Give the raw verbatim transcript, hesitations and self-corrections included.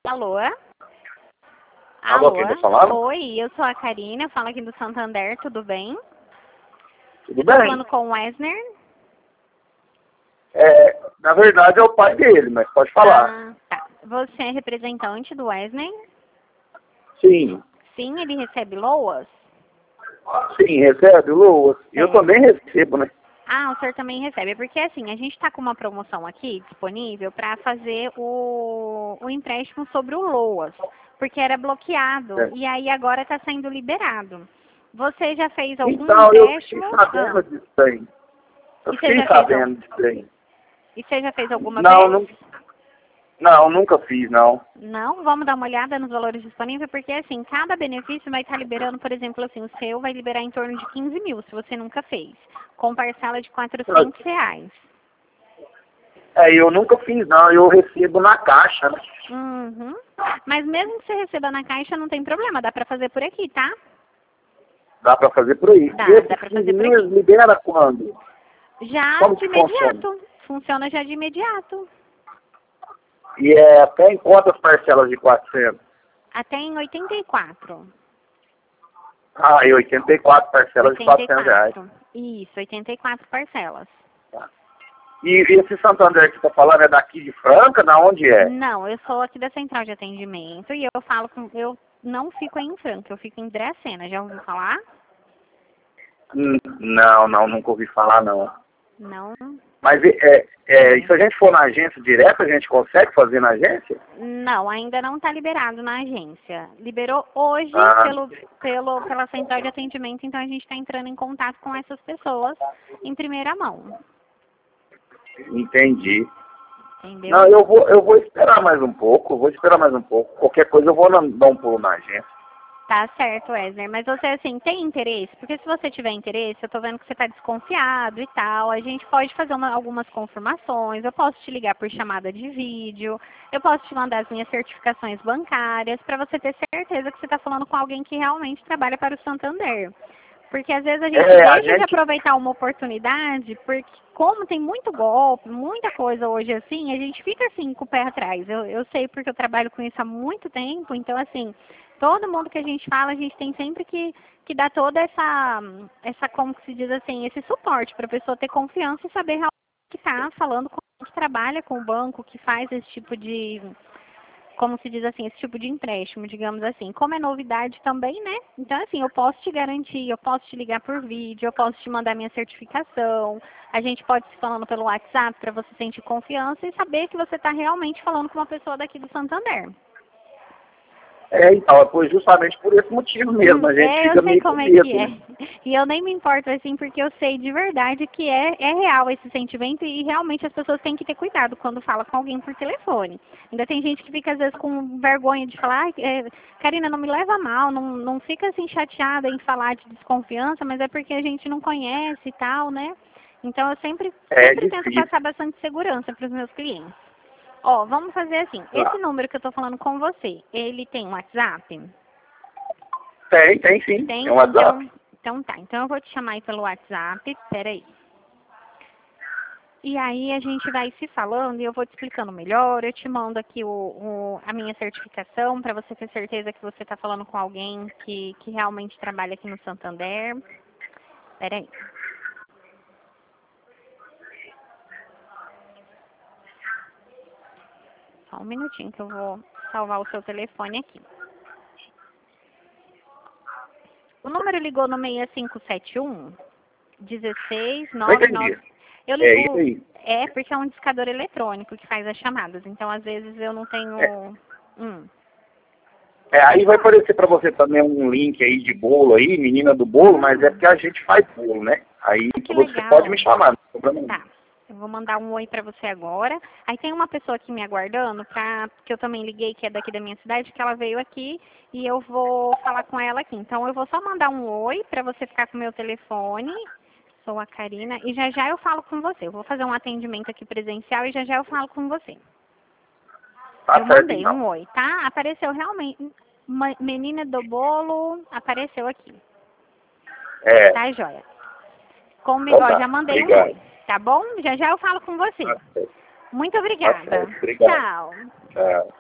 Alô? Alô, Alô? quem tá falando? Oi, eu sou a Karina, falo aqui do Santander, tudo bem? Tudo Estou bem? falando com o Wesner? É, na verdade é o pai dele, mas pode falar. Ah, tá. Você é representante do Wesner? Sim, Sim, ele recebe loas? sim, recebe, Luas. Eu É. também recebo, né? Ah, o senhor também recebe. Porque assim, a gente está com uma promoção aqui disponível para fazer o, o empréstimo sobre o loas, porque era bloqueado É. e aí agora está sendo liberado. Você já fez algum Então, eu fiquei empréstimo? sabendo Ah, disso aí. Eu e você fiquei já fez, al- sabendo disso aí. e você já fez alguma Não, vez? não, não, nunca fiz, não. Não, vamos dar uma olhada nos valores disponíveis, porque assim, cada benefício vai estar liberando, por exemplo, assim, o seu vai liberar em torno de quinze mil, se você nunca fez, com parcela de quatrocentos reais. É, eu nunca fiz, não. Eu recebo na caixa, né? Uhum. Mas mesmo que você receba na caixa, não tem problema, dá pra fazer por aqui, tá? Dá pra fazer por aí. Dá, E esses dá pra quinze fazer por mil aqui. libera quando? Já Como de que funciona? imediato. Funciona já de imediato. E é até em quantas parcelas de quatrocentos? Até em oitenta e quatro. Ah, e oitenta e quatro parcelas de oitenta e quatrocentos reais. quatro. Isso, oitenta e quatro parcelas. Tá. E esse Santander que você está falando é daqui de Franca? Da onde é? Não, eu sou aqui da central de atendimento e eu falo com. Eu não fico em Franca, eu fico em Dracena. Já ouviu falar? Hum, Não, não, nunca ouvi falar, não. Não. Mas é, é, Hum. se a gente for na agência direto, a gente consegue fazer na agência? Não, ainda não está liberado na agência. Liberou hoje Ah, pelo, pelo, pela central de atendimento, então a gente está entrando em contato com essas pessoas em primeira mão. entendi. Entendeu? Não, eu vou, eu vou esperar mais um pouco, eu vou esperar mais um pouco. Qualquer coisa eu vou na- dar um pulo na agência. Tá certo, Wesley. Mas você, assim, tem interesse? Porque se você tiver interesse, eu tô vendo que você tá desconfiado e tal, a gente pode fazer uma- algumas confirmações, eu posso te ligar por chamada de vídeo, eu posso te mandar as minhas certificações bancárias, para você ter certeza que você está falando com alguém que realmente trabalha para o Santander. Porque às vezes a gente É, a deixa de gente... aproveitar uma oportunidade, porque como tem muito golpe, muita coisa hoje assim, a gente fica assim com o pé atrás. Eu, eu sei porque eu trabalho com isso há muito tempo, então assim, todo mundo que a gente fala, a gente tem sempre que, que dar toda essa, essa, como que se diz assim, esse suporte para a pessoa ter confiança e saber realmente que está falando com que trabalha com o banco, que faz esse tipo de, como se diz assim, esse tipo de empréstimo, digamos assim. Como é novidade também, né? Então, assim, eu posso te garantir, eu posso te ligar por vídeo, eu posso te mandar minha certificação, a gente pode se falando pelo WhatsApp para você sentir confiança e saber que você está realmente falando com uma pessoa daqui do Santander. É, então, é por- justamente por esse motivo mesmo, a gente É, eu fica sei meio com como é que medo, é. né? E eu nem me importo assim, porque eu sei de verdade que é, é real esse sentimento e realmente as pessoas têm que ter cuidado quando fala com alguém por telefone. Ainda tem gente que fica às vezes com vergonha de falar, "Ai, é, Karina, não me leva mal, não, não fica assim chateada em falar de desconfiança, mas é porque a gente não conhece e tal, né? Então eu sempre, É sempre tento difícil. passar bastante segurança para os meus clientes. Ó, vamos fazer assim, esse Ah, número que eu tô falando com você, ele tem um WhatsApp? tem, tem sim. Tem? Tem um WhatsApp. Então, então tá. Então eu vou te chamar aí pelo WhatsApp. Peraí. E aí a gente vai se falando e eu vou te explicando melhor. Eu te mando aqui o, o- a minha certificação para você ter certeza que você está falando com alguém que, que realmente trabalha aqui no Santander. Peraí. Só um minutinho que eu vou salvar o seu telefone aqui. O número ligou no seis cinco sete um, dezesseis, Não nove nove. entendi. Eu É isso ligo. aí. É porque é um discador eletrônico que faz as chamadas. Então, às vezes, eu não É, tenho. Hum. é, aí Pode vai falar. aparecer para você também um link aí de bolo aí, menina do bolo, mas é Hum, porque a gente faz bolo, né? Aí que você pode me legal. chamar, não tem problema nenhum. Tá. Eu vou mandar um oi pra você agora. Aí tem uma pessoa aqui me aguardando, pra, que eu também liguei, que é daqui da minha cidade, que ela veio aqui e eu vou falar com ela aqui. Então eu vou só mandar um oi pra você ficar com o meu telefone. Sou a Karina e já já eu falo com você. Eu vou fazer um atendimento aqui presencial e já já eu falo com você. Tá Eu certo mandei então. um oi, tá? Apareceu realmente. Uma menina do bolo apareceu aqui. É, Tá, joia? Como, então ó, tá. já mandei um Obrigado. oi, tá bom? Já já eu falo com você. Tá certo. Muito Tá obrigada. certo. Obrigado. Tchau. Tchau.